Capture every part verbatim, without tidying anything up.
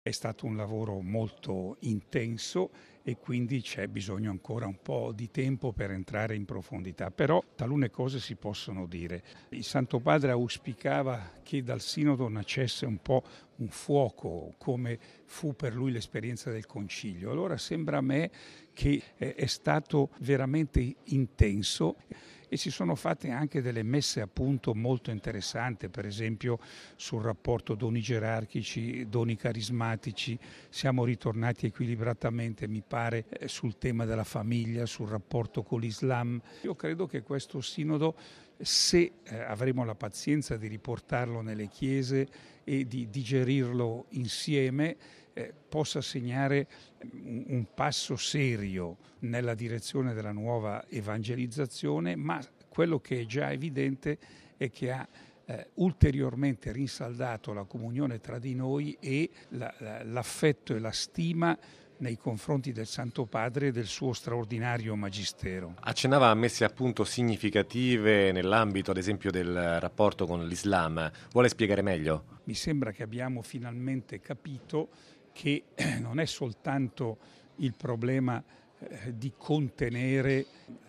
È stato un lavoro molto intenso e quindi c'è bisogno ancora un po' di tempo per entrare in profondità, però talune cose si possono dire. Il Santo Padre auspicava che dal Sinodo nascesse un po' un fuoco, come fu per lui l'esperienza del Concilio. Allora sembra a me che è stato veramente intenso e si sono fatte anche delle messe a punto molto interessanti, per esempio sul rapporto doni gerarchici, doni carismatici, siamo ritornati equilibratamente, mi pare, sul tema della famiglia, sul rapporto con l'Islam. Io credo che questo sinodo, se eh, avremo la pazienza di riportarlo nelle chiese e di digerirlo insieme, eh, possa segnare un, un passo serio nella direzione della nuova evangelizzazione, ma quello che è già evidente è che ha eh, ulteriormente rinsaldato la comunione tra di noi e la, la, l'affetto e la stima nei confronti del Santo Padre e del suo straordinario magistero. Accennava a messe a punto significative nell'ambito, ad esempio, del rapporto con l'Islam. Vuole spiegare meglio? Mi sembra che abbiamo finalmente capito che non è soltanto il problema eh, di contenere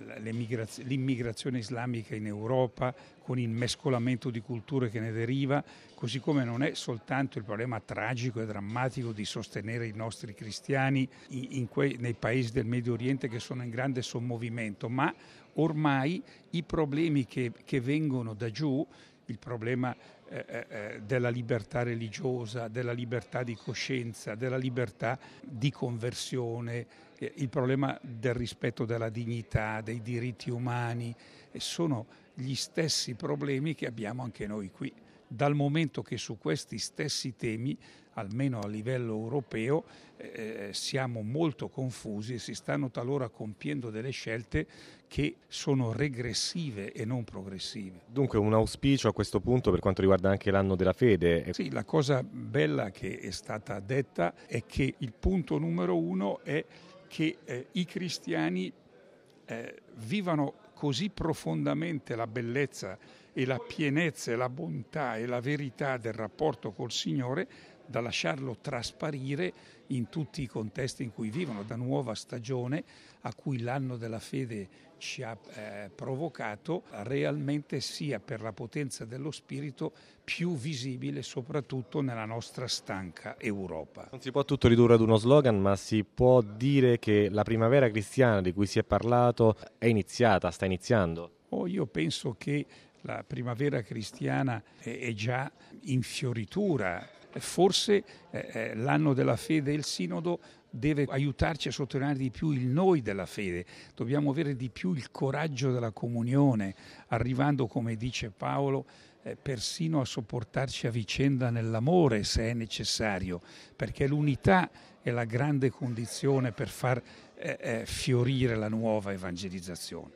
l'immigrazione islamica in Europa con il mescolamento di culture che ne deriva, così come non è soltanto il problema tragico e drammatico di sostenere i nostri cristiani in, in quei, nei paesi del Medio Oriente che sono in grande sommovimento, ma ormai i problemi che, che vengono da giù, il problema eh, eh, della libertà religiosa, della libertà di coscienza, della libertà di conversione, eh, il problema del rispetto della dignità, dei diritti umani, eh, sono gli stessi problemi che abbiamo anche noi qui. Dal momento che su questi stessi temi, almeno a livello europeo, eh, siamo molto confusi e si stanno talora compiendo delle scelte che sono regressive e non progressive. Dunque un auspicio a questo punto per quanto riguarda anche l'anno della fede. Sì, la cosa bella che è stata detta è che il punto numero uno è che eh, i cristiani eh, vivano così profondamente la bellezza e la pienezza e la bontà e la verità del rapporto col Signore da lasciarlo trasparire in tutti i contesti in cui vivono, da nuova stagione a cui l'anno della fede ci ha eh, provocato, realmente sia per la potenza dello Spirito più visibile soprattutto nella nostra stanca Europa. Non si può tutto ridurre ad uno slogan, ma si può dire che la primavera cristiana di cui si è parlato è iniziata, sta iniziando. Oh, io penso che la primavera cristiana è, è già in fioritura. Forse eh, l'anno della fede e il sinodo deve aiutarci a sottolineare di più il noi della fede, dobbiamo avere di più il coraggio della comunione, arrivando, come dice Paolo, eh, persino a sopportarci a vicenda nell'amore se è necessario, perché l'unità è la grande condizione per far eh, eh, fiorire la nuova evangelizzazione.